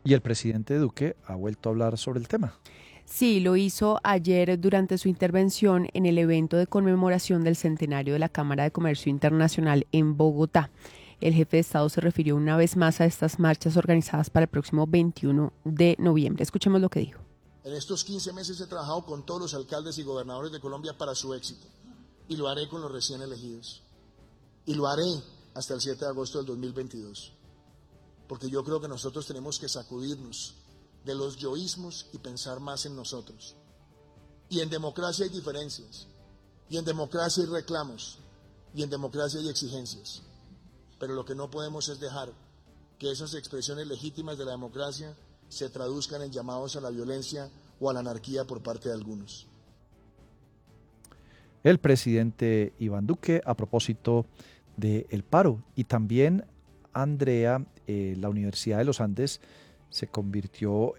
Y el presidente Duque ha vuelto a hablar sobre el tema. Sí, lo hizo ayer durante su intervención en el evento de conmemoración del centenario de la Cámara de Comercio Internacional en Bogotá. El jefe de Estado se refirió una vez más a estas marchas organizadas para el próximo 21 de noviembre. Escuchemos lo que dijo. En estos 15 meses he trabajado con todos los alcaldes y gobernadores de Colombia para su éxito. Y lo haré con los recién elegidos. Y lo haré hasta el 7 de agosto del 2022. Porque yo creo que nosotros tenemos que sacudirnos de los yoísmos y pensar más en nosotros. Y en democracia hay diferencias. Y en democracia hay reclamos. Y en democracia hay exigencias. Pero lo que no podemos es dejar que esas expresiones legítimas de la democracia se traduzcan en llamados a la violencia o a la anarquía por parte de algunos. El presidente Iván Duque a propósito del paro y también Andrea, la Universidad de los Andes se convirtió